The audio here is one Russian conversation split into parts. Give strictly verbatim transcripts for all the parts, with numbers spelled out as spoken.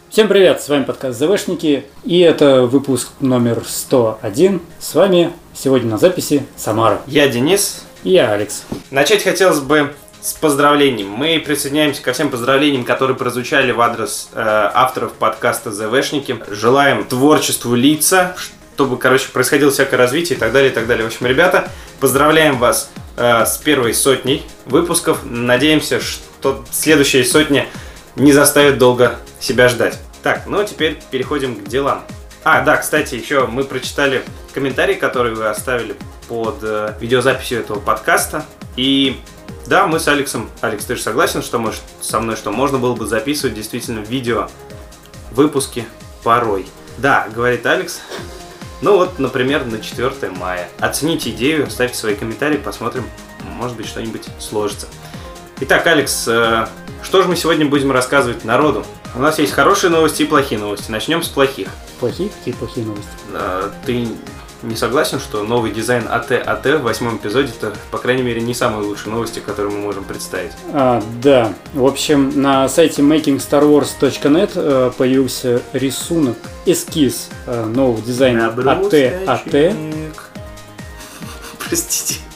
Всем привет, с вами подкаст ЗВшники, и это выпуск номер сто один. С вами сегодня на записи Самара. Я Денис. И я Алекс. Начать хотелось бы с поздравлений. Мы присоединяемся ко всем поздравлениям, которые прозвучали в адрес э, авторов подкаста ЗВшники. Желаем творчеству лица, чтобы, короче, происходило всякое развитие и так далее, и так далее. В общем, ребята, поздравляем вас э, с первой сотней выпусков. Надеемся, что следующая сотня не заставит долго себя ждать. Так, ну а теперь переходим к делам. А, да, кстати, еще мы прочитали комментарии, которые вы оставили под э, видеозаписью этого подкаста. И да, мы с Алексом... Алекс, ты же согласен что мы, со мной, что можно было бы записывать действительно видео выпуски порой? Да, говорит Алекс. Ну вот, например, на четвёртое мая. Оцените идею, ставьте свои комментарии, посмотрим, может быть, что-нибудь сложится. Итак, Алекс, э, что же мы сегодня будем рассказывать народу? У нас есть хорошие новости и плохие новости. Начнем с плохих. Плохие? Какие плохие новости? Э, ты не согласен, что новый дизайн эй ти эй ти в восьмом эпизоде это, по крайней мере, не самые лучшие новости, которые мы можем представить? А, да. В общем, на сайте making star wars точка нет э, появился рисунок, эскиз э, нового дизайна эй ти эй ти. Простите.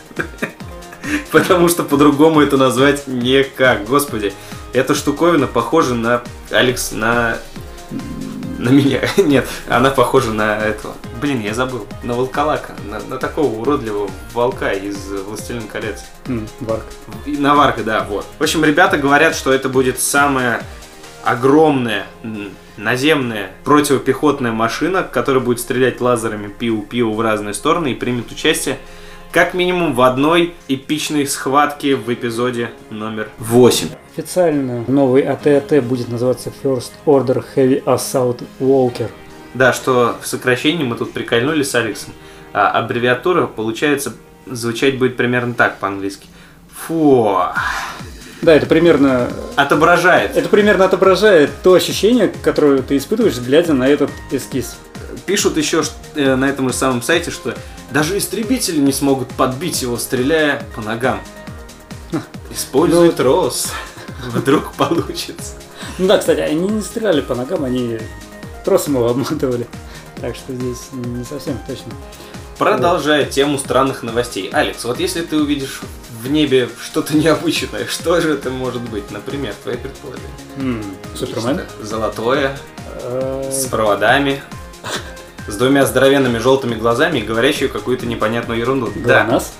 Потому что по-другому это назвать никак. Господи, эта штуковина похожа на... Алекс, на... На меня. Нет, она похожа на этого. Блин, я забыл. На волколака. На, на такого уродливого волка из «Властелин колец». Mm, Варк. На Варка, да, вот. В общем, ребята говорят, что это будет самая огромная наземная противопехотная машина, которая будет стрелять лазерами пиу-пиу в разные стороны и примет участие как минимум в одной эпичной схватке в эпизоде номер восемь. Официально новый эй ти эй ти будет называться First Order Heavy Assault Walker. Да, что в сокращении мы тут прикольнули с Алексом. А аббревиатура, получается, звучать будет примерно так по-английски. Фу. Да, это примерно... Отображает. Это примерно отображает то ощущение, которое ты испытываешь, глядя на этот эскиз. Пишут еще э, на этом же самом сайте, что даже истребители не смогут подбить его, стреляя по ногам. Используй трос. Вдруг получится. Ну да, кстати, они не стреляли по ногам, они тросом его обматывали. Так что здесь не совсем точно. Продолжая тему странных новостей. Алекс, вот если ты увидишь в небе что-то необычное, что же это может быть? Например, твои предположения. Mm, Супермен? Золотое, с проводами, с двумя здоровенными желтыми глазами и говорящую какую-то непонятную ерунду. ГЛОНАСС?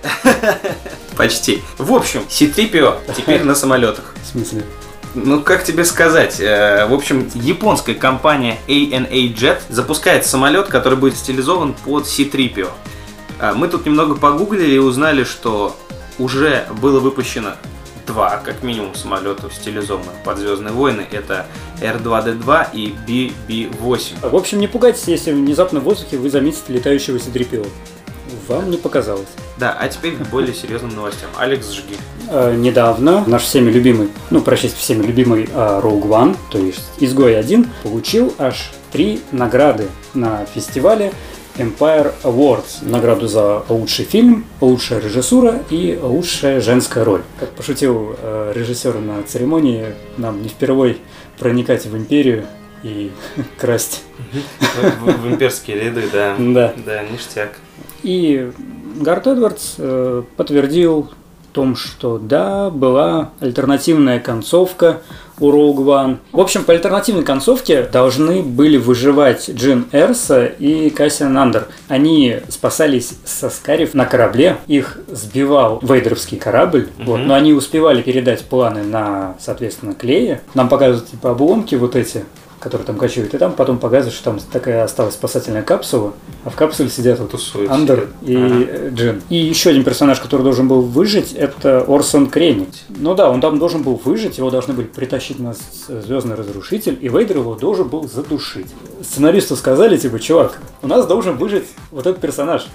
Почти. В общем, си три пи о теперь на самолетах. В смысле? Ну, как тебе сказать? В общем, японская компания эй эн эй Jet запускает самолет, который будет стилизован под си три пи о. Мы тут немного погуглили и узнали, что уже было выпущено два, как минимум, самолетов стилизованных под «Звездные войны». Это эр два дэ два и би би восемь. В общем, не пугайтесь, если внезапно в воздухе вы заметите летающего си три пи о. Вам не показалось. Да, а теперь к более серьезным новостям. Алекс, жги. Э, недавно наш всеми любимый, ну, практически всеми любимый э, Rogue One, то есть Изгой один, получил аж три награды на фестивале Empire Awards. Награду за лучший фильм, лучшая режиссура и лучшая женская роль. Как пошутил э, режиссер на церемонии, нам не впервой проникать в империю и красть. В, в имперские ряды, да. Да. Да, ништяк. И Гарт Эдвардс э, подтвердил в том, что да, была альтернативная концовка у Rogue One. В общем, по альтернативной концовке должны были выживать Джин Эрса и Кассиан Андер. Они спасались со Скариф на корабле, их сбивал вейдеровский корабль, mm-hmm. вот, но они успевали передать планы на, соответственно, Клея. Нам показывают типа обломки вот эти, которые там кочуют, и там потом показывают, что там такая осталась спасательная капсула, а в капсуле сидят вот Тусуют, Андер и ага. Джин. И еще один персонаж, который должен был выжить, это Орсон Кrennic. Ну да, он там должен был выжить, его должны были притащить на Звездный Разрушитель, и Вейдер его должен был задушить. Сценаристу сказали, типа, чувак, у нас должен выжить вот этот персонаж.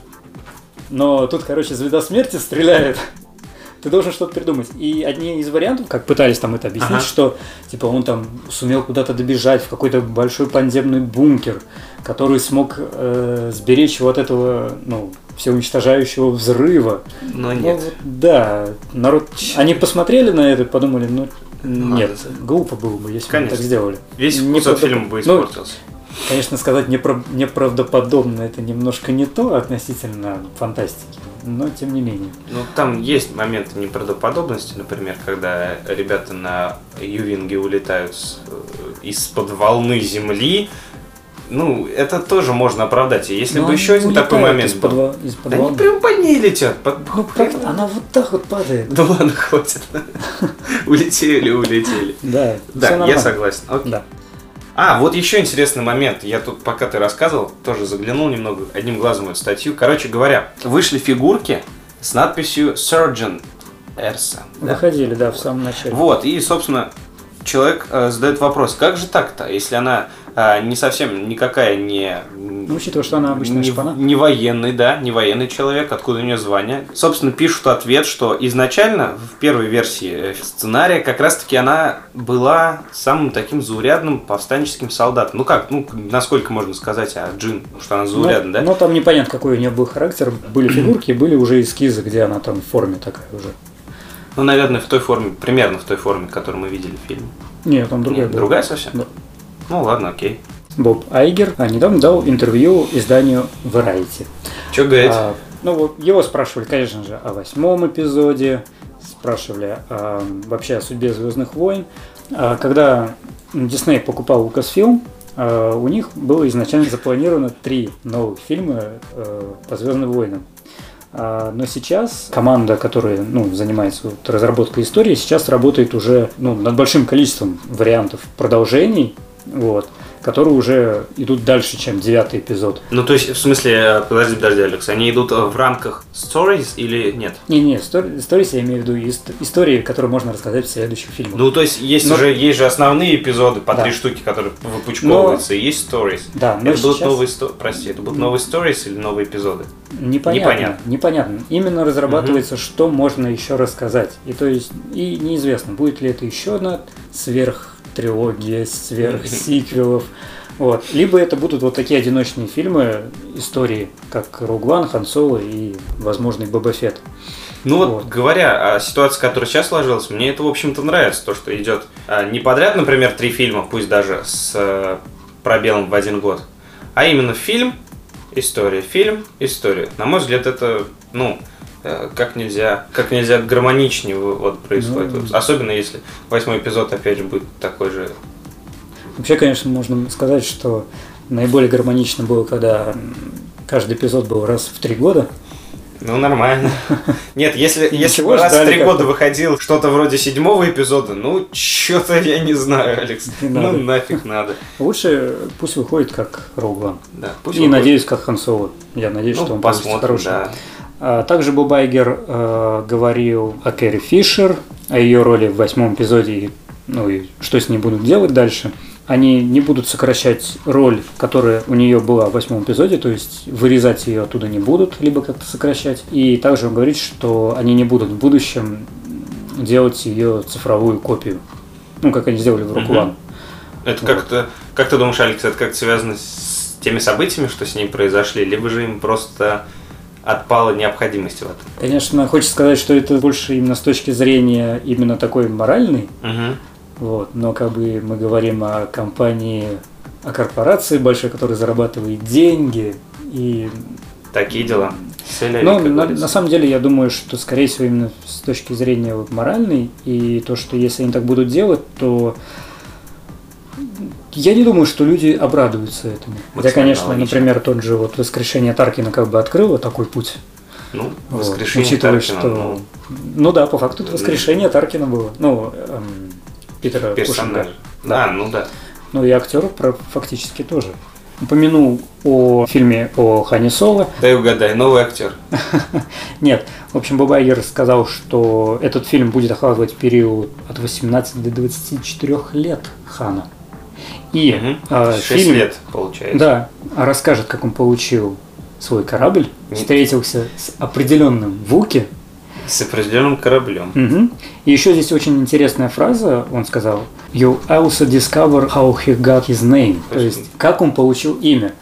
Но тут, короче, Звезда Смерти стреляет. Ты должен что-то придумать. И одни из вариантов, как пытались там это объяснить, ага. что типа он там сумел куда-то добежать в какой-то большой подземный бункер, который смог э, сберечь вот этого, ну, всеуничтожающего взрыва. Но нет. Ну, да, народ. Они посмотрели на это и подумали, ну, Нет, Ладно. глупо было бы, если бы мы так сделали. Весь вкус от фильма бы испортился. Ну, конечно, сказать неправ... неправдоподобно это немножко не то относительно фантастики, но тем не менее. Ну, там есть моменты неправдоподобности, например, когда ребята на Ювинге улетают с... из-под волны земли. Ну, это тоже можно оправдать. И если но бы еще один такой момент из-под был... Из-под да они прям по ней летят. Под... Ну, правда, она вот так вот падает. Да ладно, хватит. Улетели, улетели. Да, да, я согласен. Окей. Да. А, вот еще интересный момент. Я тут, пока ты рассказывал, тоже заглянул немного одним глазом в эту статью. Короче говоря, вышли фигурки с надписью Sergeant Ersa. Выходили, да, в самом начале. Вот, и, собственно, человек э, задает вопрос, как же так-то, если она э, не совсем никакая не... Ну, учитывая, что она обычная не, шпана. Не военный, да, не военный человек, откуда у нее звание. Собственно, пишут ответ, что изначально в первой версии сценария как раз-таки она была самым таким заурядным повстанческим солдатом. Ну как, ну, насколько можно сказать о Джин, что она заурядна, да? Ну, там непонятно, какой у нее был характер. Были фигурки, были уже эскизы, где она там в форме такая уже. Ну, наверное, в той форме, примерно в той форме, которую мы видели в фильме. Нет, там другая. Нет, другая совсем? Да. Ну, ладно, окей. Боб Айгер а, недавно дал интервью изданию Variety. Что говорит? А, ну, вот его спрашивали, конечно же, о восьмом эпизоде, спрашивали а, вообще о судьбе «Звездных войн». А, когда Дисней покупал Lucasfilm, а, у них было изначально запланировано три новых фильма а, по «Звездным войнам». Но сейчас команда, которая ну, занимается вот разработкой истории, сейчас работает уже ну, над большим количеством вариантов продолжений, вот, которые уже идут дальше, чем девятый эпизод. Ну, то есть, в смысле, подожди, подожди, Алекс, они идут в рамках stories или нет? Не-не, stories я имею в виду истории, которые можно рассказать в следующих фильмах. Ну, то есть, есть, но... уже, есть же основные эпизоды по да. три штуки, которые выпучковываются, но... и есть stories. Да, но это сейчас... будут новые, сто... Прости, это будут новые stories или новые эпизоды? Непонятно. Непонятно. Непонятно. Именно разрабатывается, угу. что можно еще рассказать. И то есть, и неизвестно, будет ли это еще одна сверх трилогия, сверхсиквелов. Вот. Либо это будут вот такие одиночные фильмы, истории, как Rogue One, Хан Соло и возможный Боба Фетт. Ну вот, вот, говоря о ситуации, которая сейчас сложилась, мне это, в общем-то, нравится, то, что идет не подряд, например, три фильма, пусть даже с пробелом в один год, а именно фильм, история, фильм, история. На мой взгляд, это, ну, как нельзя, как нельзя гармоничнее вот происходит. Ну, особенно если восьмой эпизод, опять же, будет такой же. Вообще, конечно, можно сказать, что наиболее гармонично было, когда каждый эпизод был раз в три года. Ну, нормально. Нет, если, если бы раз в три года выходил что-то вроде седьмого эпизода, ну, что-то я не знаю, Алекс. Не ну, надо. нафиг надо. Лучше пусть выходит как Rogue One. Да, пусть И, выходит. надеюсь, как Хан Соло. Я надеюсь, ну, что он посмотрим, хороший. Да. А, также Боб Айгер э, говорил о Кэрри Фишер, о ее роли в восьмом эпизоде, и, ну, и что с ней будут делать дальше. Они не будут сокращать роль, которая у нее была в восьмом эпизоде, то есть вырезать ее оттуда не будут, либо как-то сокращать. И также он говорит, что они не будут в будущем делать ее цифровую копию, ну, как они сделали в Rogue One. Угу. Это вот. как-то, как ты думаешь, Алекс, это как-то связано с теми событиями, что с ней произошли, либо же им просто отпала необходимость в этом? Конечно, хочется сказать, что это больше именно с точки зрения именно такой моральной. Угу. Вот, но как бы мы говорим о компании, о корпорации большой, которая зарабатывает деньги и... Такие дела. Соляри, ну, на, на самом деле, я думаю, что, скорее всего, именно с точки зрения вот моральной, и то, что если они так будут делать, то я не думаю, что люди обрадуются этому. Хотя, конечно, логично. Например, тот же вот «Воскрешение Таркина» как бы открыло такой путь. Ну, вот, «Воскрешение учитывая, Таркина», что... ну... ну да, по факту это «Воскрешение Таркина» было. Ну, эм... Питера персонажа. Да, а, ну да. Ну и актер фактически тоже. Упомянул о фильме о Хане Соло. Дай угадай, новый актер. Нет. В общем, Боб Айгер сказал, что этот фильм будет охватывать период от восемнадцати до двадцати четырёх лет Хана. И угу. э, шесть фильм, лет, получается. Да, расскажет, как он получил свой корабль, встретился с определенным Вуки. С определенным кораблем. Угу. И еще здесь очень интересная фраза, он сказал: You also discover how he got his name. То есть, как он получил имя.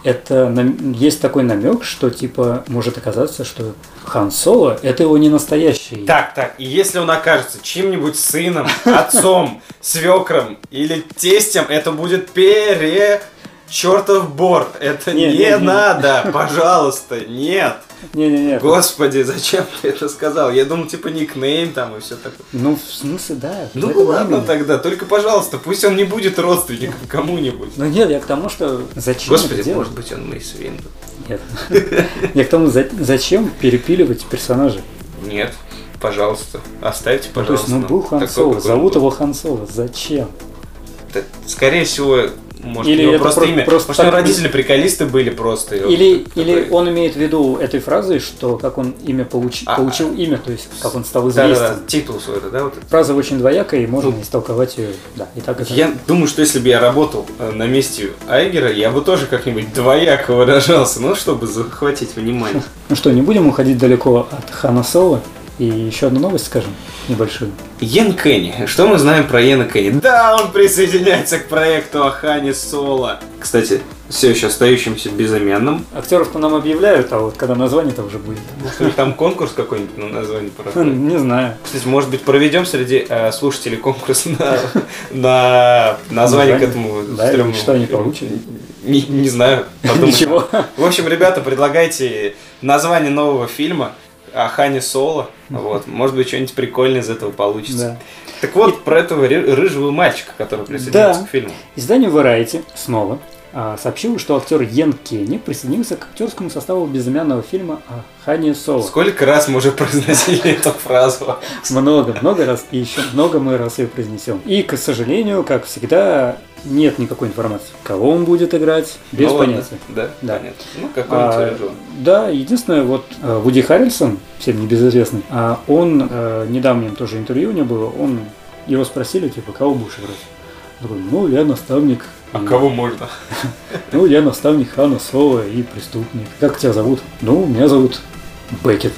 это нам- есть такой намек, что типа может оказаться, что Хан Соло это его не настоящий. Так, так, и если он окажется чьим-нибудь сыном, отцом, свекром или тестем, это будет пере... чертов борт. Это не, не, не, не. надо, пожалуйста, нет. Не-не-не. Господи, зачем ты это сказал? Я думал, типа, никнейм там и все такое. Ну, в смысле, да. Ну поэтому ладно именно. тогда, только, пожалуйста, пусть он не будет родственником кому-нибудь. Ну нет, я к тому, что зачем Господи, это делать? может быть, он Мейс Винду. Нет. Я к тому, за- зачем перепиливать персонажей? Нет, пожалуйста, оставьте, Ну, то есть, пожалуйста. ну, был Хан такой, Соло, какой он зовут был. его Хан Соло. Зачем? Да, скорее всего, может, Или у него это просто про- имя. просто Может, у него так- родители приколисты были просто. и он Или, такой- или он имеет в виду этой фразой, что как он имя получи- А, получил имя, то есть как он стал известен. Да-да-да, титул свой, это, да, вот это. Фраза очень двоякая, и можно истолковать ее. Да, и так и так. Я думаю, что если бы я работал э, на месте Айгера, я бы тоже как-нибудь двояко выражался, ну, чтобы захватить внимание. Ну что, не будем уходить далеко от Хана Соло. И еще одну новость скажем, небольшую. Йен Кенни. Что мы знаем про Йена Кенни? Да, он присоединяется к проекту о Хане Соло. Кстати, все еще остающимся безымянным. Актеров-то нам объявляют, а вот когда название-то уже будет. Может, у них там конкурс какой-нибудь на название проходит? Не знаю. Кстати, может быть, проведем среди э, слушателей конкурс на, на название к этому Да, и стрёмному что они фильму? получат? Не, не знаю. подумать. Ничего. В общем, ребята, предлагайте название нового фильма о Хане Соло. Вот. Может быть, что-нибудь прикольное из этого получится. Да. Так вот, про этого ры- рыжего мальчика, который присоединился Да. к фильму. Издание Variety снова а, сообщило, что актер Йен Кенни присоединился к актерскому составу безымянного фильма о Хане Соло. Сколько раз мы уже произносили эту фразу? Много, много раз, и еще много мы раз ее произнесем. И, к сожалению, как всегда, нет никакой информации, кого он будет играть, без Ну, ладно. понятия. Да, Да. понятно. Ну, какой-нибудь А, рыжего. да, единственное, вот э, Вуди Харрельсон, всем небезызвестный, а он, э, недавно им тоже интервью у него было, он, его спросили, типа, кого будешь играть? Он такой, ну, я наставник. А и- кого можно? Ну, я наставник Хана Соло и преступник. Как тебя зовут? Ну, меня зовут Беккет.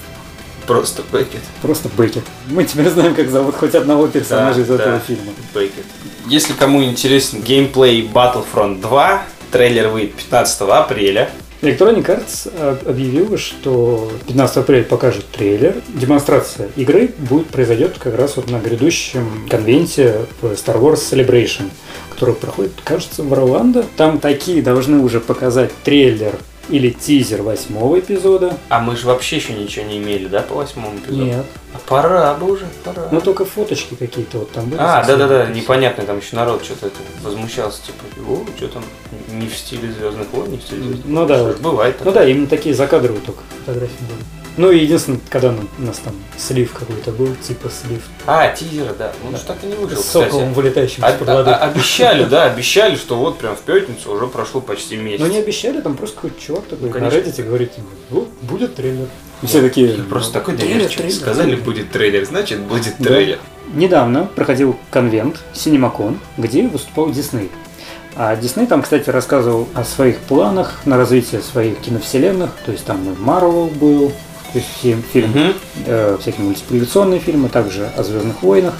Просто Беккет. Просто Беккет. Мы теперь знаем, как зовут хоть одного персонажа Да, из этого да. фильма. Беккет. Если кому интересен геймплей Battlefront два, трейлер выйдет пятнадцатого апреля. Electronic Arts э, объявила, что пятнадцатого апреля покажет трейлер. Демонстрация игры будет произойдет как раз вот на грядущем конвенте в Star Wars Celebration, который проходит, кажется, в Орландо. Там такие должны уже показать трейлер или тизер восьмого эпизода. А мы же вообще еще ничего не имели, да, по восьмому эпизоду? Нет. А пора бы уже, пора. Ну только фоточки какие-то вот там были. А, совсем. да-да-да, непонятно, там еще народ что-то это возмущался, типа, о, что там не в стиле Звездных войн, не в стиле Звездных Ну да, Что вот. это бывает. Ну да, именно такие закадровые только фотографии были. Ну и единственное, когда нам- у нас там слив какой-то был, типа слив А, тизер, да. Ну, что так и не вышел, с соколом, кстати. вылетающим А- из-под а- воды. а- обещали, да, обещали, что вот прям в пятницу уже прошло почти месяц. Но не обещали, там просто какой-то чувак такой Ну, на конечно. Reddit говорит, ну, будет трейлер. И все такие... Я просто ну, такой трейлер, доверчивый. трейлер, Сказали, трейлер. будет трейлер, значит, будет Да. трейлер. Недавно проходил конвент CinemaCon, где выступал Дисней. А Дисней там, кстати, рассказывал о своих планах на развитие своих киновселенных. То есть там и Marvel был, то есть фильм, фильм Мгм. э, всякие мультипликационные фильмы, также о Звездных войнах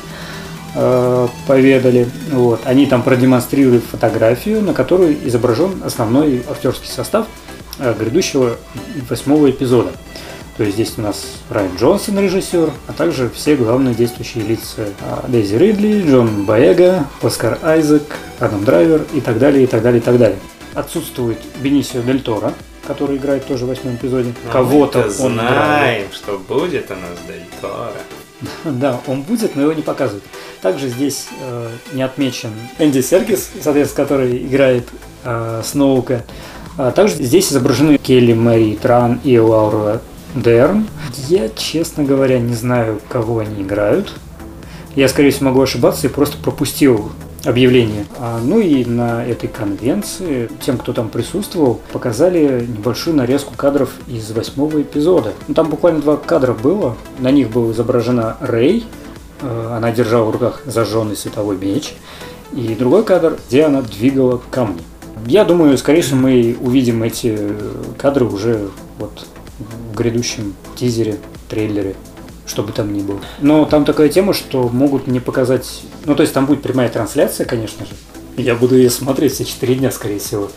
э, поведали. Вот. Они там продемонстрировали фотографию, на которой изображен основной актерский состав э, грядущего восьмого эпизода. То есть здесь у нас Райан Джонсон, режиссер, а также все главные действующие лица. А, Дейзи Ридли, Джон Боега, Оскар Айзек, Адам Драйвер и так далее, и так далее, и так далее. Отсутствует Бенисио Дель Торо, который играет тоже в восьмом эпизоде. Но Кого-то мы-то он играет. знаем, что будет у нас Дель Торо. Да, он будет, но его не показывают. Также здесь э, не отмечен Энди Серкис, соответственно, который играет э, Сноука. А также здесь изображены Келли Мэри Тран и Лаура Дерн. Я, честно говоря, не знаю, кого они играют. Я, скорее всего, могу ошибаться и просто пропустил объявление. А, ну и на этой конвенции тем, кто там присутствовал, показали небольшую нарезку кадров из восьмого эпизода. Ну, там буквально два кадра было. На них была изображена Рэй. Э, Она держала в руках зажженный световой меч. И другой кадр, где она двигала камни. Я думаю, скорее всего, мы увидим эти кадры уже вот в грядущем тизере, трейлере, что бы там ни было. Но там такая тема, что могут не показать... Ну, то есть там будет прямая трансляция, конечно же. Я буду ее смотреть все четыре дня, скорее всего.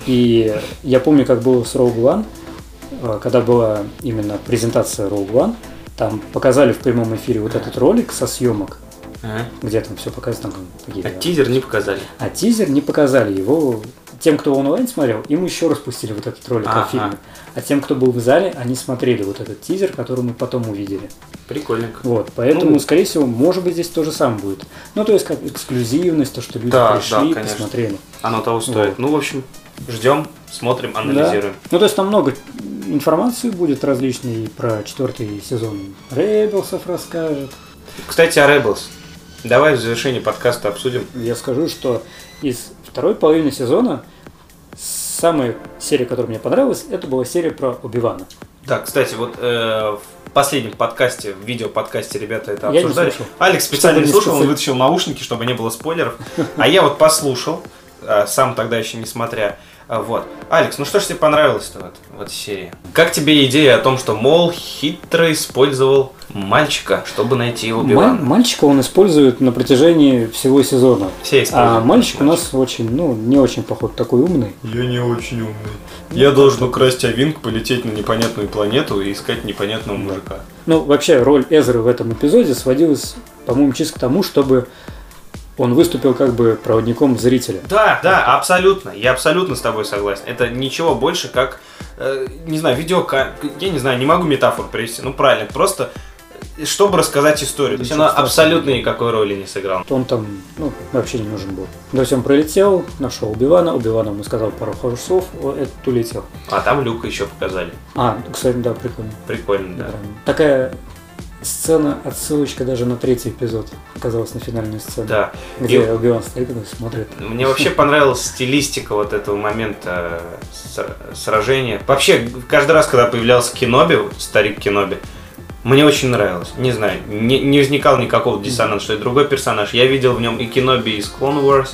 И я помню, как было с Rogue One, когда была именно презентация Rogue One, там показали в прямом эфире вот этот ролик со съемок, ага. где там все показано. Там, а тизер не показали? А тизер не показали. Его тем, кто онлайн смотрел, им еще раз пустили вот этот ролик ага. о фильме. А тем, кто был в зале, они смотрели вот этот тизер, который мы потом увидели. Прикольненько. Вот, поэтому, ну, скорее всего, может быть, здесь то же самое будет. Ну, то есть, как эксклюзивность, то, что люди да, пришли, да, посмотрели. Оно того стоит. Вот. Ну, в общем, ждем, смотрим, анализируем. Да. Ну, то есть, там много информации будет различной, и про четвертый сезон Ребелсов расскажет. Кстати, о Ребелс. Давай в завершении подкаста обсудим. Я скажу, что из второй половины сезона самая серия, которая мне понравилась, это была серия про Оби-Вана. Да, кстати, вот э, в последнем подкасте, в видео-подкасте ребята это обсуждали. Алекс специально не слушал, он вытащил наушники, чтобы не было спойлеров. А я вот послушал, сам тогда еще не смотря. Вот. Алекс, ну что ж тебе понравилось-то вот, в этой серии? Как тебе идея о том, что Мол хитро использовал мальчика, чтобы найти Оби-Вана? Мальчика он использует на протяжении всего сезона. Все используют. А мальчик у нас очень, ну, не очень, походу, такой умный. Я не очень умный. Я должен украсть Авинг, полететь на непонятную планету и искать непонятного мужика. Ну, вообще, роль Эзры в этом эпизоде сводилась, по-моему, чисто к тому, чтобы он выступил как бы проводником зрителя. Да, да, абсолютно. Я абсолютно с тобой согласен. Это ничего больше, как, э, не знаю, видеока... Я не знаю, не могу метафору привести. Ну, правильно, просто чтобы рассказать историю. То есть она абсолютно никакой роли не сыграла. Он там, ну, вообще не нужен был. То есть он прилетел, нашел Оби-Вана, Оби-Ван ему сказал пару хороших слов, этот улетел. А там Люка еще показали. А, кстати, да, прикольно. Прикольно, да. Такая сцена, отсылочка даже на третий эпизод оказалась, на финальную сцену. Да. Где и... Оби-Ван стоит и смотрит. Мне вообще понравилась стилистика вот этого момента сражения. Вообще, каждый раз, когда появлялся Кеноби, старик Кеноби, мне очень нравилось. Не знаю, не, не возникал никакого диссонанса, что это другой персонаж. Я видел в нем и Кеноби из Clone Wars,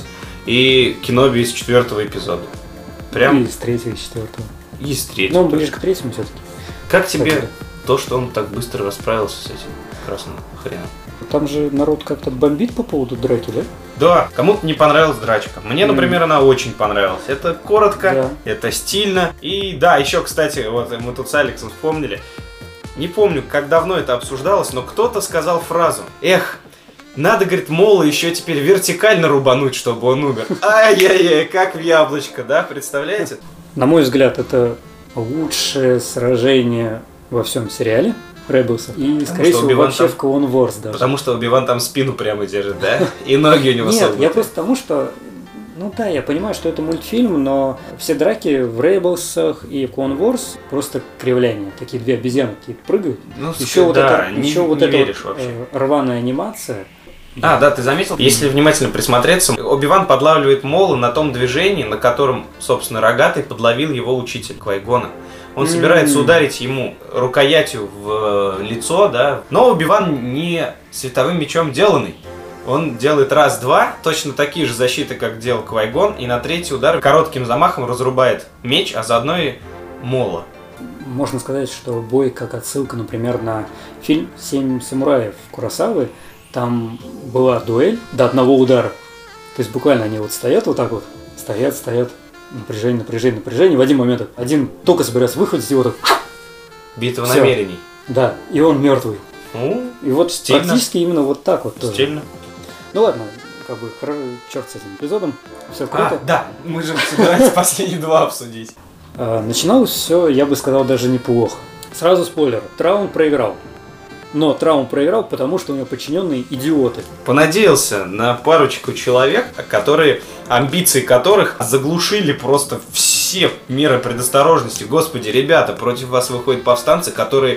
и Кеноби из четвертого эпизода. Прям... И из третьего, и из четвертого. И из третьего. Ну, ближе к третьему все-таки. Как тебе так, то, что он так быстро расправился с этим красным хреном? Там же народ как-то бомбит по поводу драки, да? Да, кому-то не понравилась драчка. Мне, например, mm. она очень понравилась. Это коротко, да. Это стильно. И да, еще, кстати, вот мы тут с Алексом вспомнили. Не помню, как давно это обсуждалось, но кто-то сказал фразу: «Эх, надо, говорит, Мола еще теперь вертикально рубануть, чтобы он умер». Ай-яй-яй, как в яблочко, да, представляете? На мой взгляд, это лучшее сражение во всем сериале Ребелса. И, потому скорее всего, вообще там... в Clone Wars даже. Потому что Оби-Ван там спину прямо держит, да? И ноги у него согнуты. Нет, я просто потому, что... Ну да, я понимаю, что это мультфильм, но все драки в Ребелсах и Clone Wars просто кривляние. Такие две обезьянки прыгают. Ну, еще да, вот это, не, еще не вот веришь эта вообще. Э, рваная анимация. А, да, ты заметил? Если внимательно присмотреться, Оби-Ван подлавливает Мола на том движении, на котором, собственно, Рогатый подловил его учитель Квай-Гона. Он mm-hmm. собирается ударить ему рукоятью в лицо, да. Но Оби-Ван не световым мечом деланный. Он делает раз-два, точно такие же защиты, как делал Квай-Гон, и на третий удар коротким замахом разрубает меч, а заодно и Мола. Можно сказать, что бой как отсылка, например, на фильм «Семь самураев» Куросавы. Там была дуэль до одного удара. То есть буквально они вот стоят вот так вот, стоят, стоят, напряжение, напряжение, напряжение. В один момент один только собирается выхватить, его так... Битва Всё. намерений. Да, и он мертвый. Ну, и вот стильно. Практически именно вот так вот тоже. Стильно. Ну ладно, как бы, черт с этим эпизодом, все круто. А, да, мы же собираемся последние два обсудить. Начиналось все, я бы сказал, даже неплохо. Сразу спойлер, Траун проиграл. Но Траун проиграл, потому что у него подчиненные идиоты. Понадеялся на парочку человек, которые, амбиции которых заглушили просто все меры предосторожности. Господи, ребята, против вас выходят повстанцы, которые...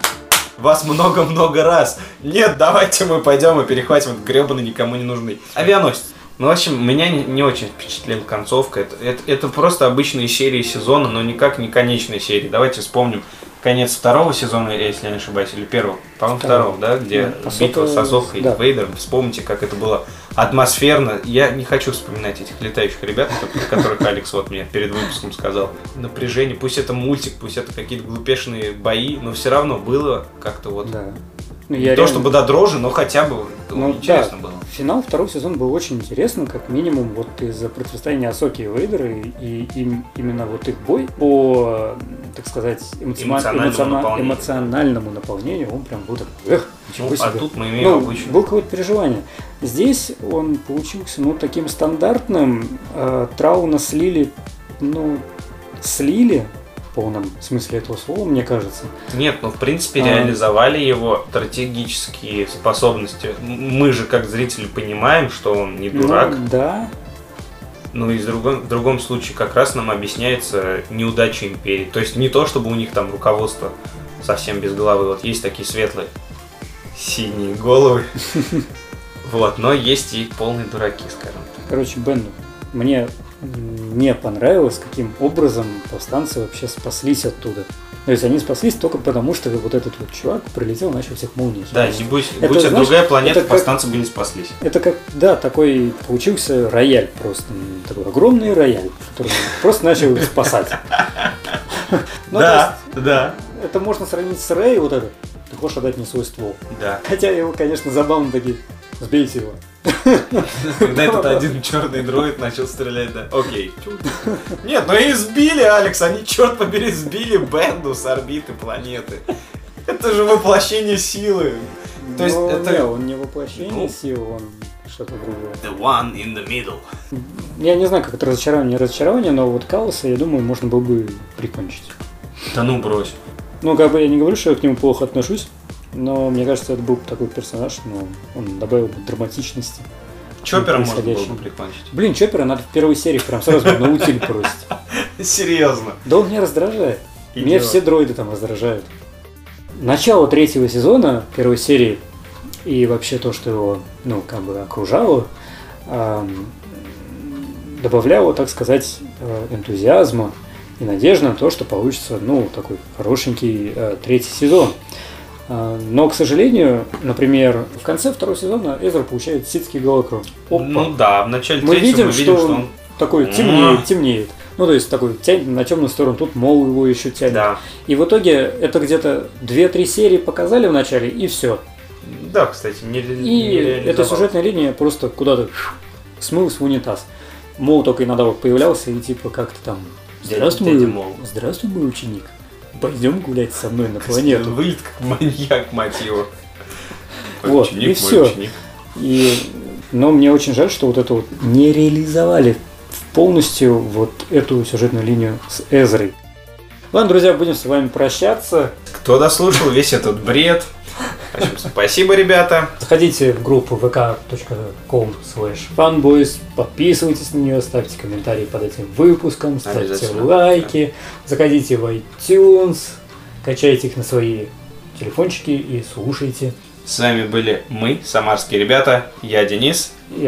Вас много-много раз. Нет, давайте мы пойдем и перехватим этот гребаный никому не нужный авианосец. Ну, в общем, меня не, не очень впечатлила концовка. Это, это, это просто обычные серии сезона, но никак не конечные серии. Давайте вспомним конец второго сезона, если я не ошибаюсь, или первого. По-моему, второго, да, где да, битва с Азохой да. и Вейдером. Вспомните, как это было атмосферно. Я не хочу вспоминать этих летающих ребят, о которых Алекс вот мне перед выпуском сказал. Напряжение, пусть это мультик, пусть это какие-то глупешные бои, но все равно было как-то вот... Да. Ну, Не я то реально... чтобы до дрожи, но хотя бы ну, интересно да. было. Финал второго сезона был очень интересным, как минимум вот из-за противостояния Асоки и Вейдера, и, и им, именно вот их бой по, так сказать, эмоциона... эмоциональному, эмоциона... наполнению. эмоциональному наполнению, он прям был такой, эх, ничего Ну, себе. а тут мы имеем Ну, обычно. было какое-то переживание. Здесь он получился, ну, таким стандартным, э, Трауна слили, ну, слили, в полном смысле этого слова, мне кажется. Нет, ну в принципе А. реализовали его стратегические способности. Мы же как зрители понимаем, что он не дурак. Ну, да. Ну и в другом, в другом случае как раз нам объясняется неудача империи. То есть не то, чтобы у них там руководство совсем без головы. Вот есть такие светлые синие головы. Вот, но есть и полные дураки, скажем так. Короче, Бен, мне не понравилось, каким образом повстанцы вообще спаслись оттуда. То есть они спаслись только потому, что вот этот вот чувак прилетел и начал всех молний. Да, не будь, Это, будь это знаешь, другая планета, это как- повстанцы бы не спаслись. Это как, да, такой получился рояль просто. Такой огромный рояль, который просто начал спасать. Ну, то Да, да, есть, это можно сравнить с Рэй, вот это. Ты хочешь отдать мне свой ствол. да. Хотя его, конечно, забавно такие. Сбейте его. Когда этот один черный дроид начал стрелять, да. Окей. Нет, ну и сбили, Алекс, они, черт побери, сбили Бенду с орбиты планеты. Это же воплощение силы. То есть Но это... не, он не воплощение Ну. сил, он что-то другое. The one in the middle. Я не знаю, как это разочарование, не разочарование, но вот Калоса, я думаю, можно было бы прикончить. Да ну брось. Ну, как бы я не говорю, что я к нему плохо отношусь, но мне кажется, это был такой персонаж, но он добавил бы драматичности. Чоппера можно было происходящему. бы прикончить. Блин, Чоппера надо в первой серии прям сразу на утиль бросить. Серьезно. Да он меня раздражает. Меня Идиот. все дроиды там раздражают. Начало третьего сезона, первой серии, и вообще то, что его, ну, как бы окружало, эм, добавляло, так сказать, э, энтузиазма и надежды на то, что получится, ну, такой хорошенький э, третий сезон. Э, но, к сожалению, например, в конце второго сезона Эзра получает ситский голокрон. Опа. Ну да, в начале Мы третьего видим, мы видим, что что он он... такой темнеет, темнеет. Ну, то есть такой тянет на темную сторону, тут мол его еще тянет. Да. И в итоге это где-то две-три серии показали в начале, и все. Да, кстати, не, ре- не И эта реализовалось. сюжетная линия просто куда-то смылась в унитаз. Мол только иногда вот появлялся и типа как-то там «Здравствуй, Дядя мой, Мол». здравствуй, мой ученик, пойдем гулять со мной на планету». Выглядит как маньяк, мать его. Вот, Ученик и мой, всё. ученик. И, но мне очень жаль, что вот это вот не реализовали полностью вот эту сюжетную линию с Эзрой. Ладно, друзья, будем с вами прощаться. Кто дослушал весь этот бред? В общем, спасибо, ребята. Заходите в группу ви кей точка ком слэш фанбойс, подписывайтесь на нее, ставьте комментарии под этим выпуском, ставьте Обязательно. лайки, заходите в iTunes, качайте их на свои телефончики и слушайте. С вами были мы, самарские ребята. Я Денис.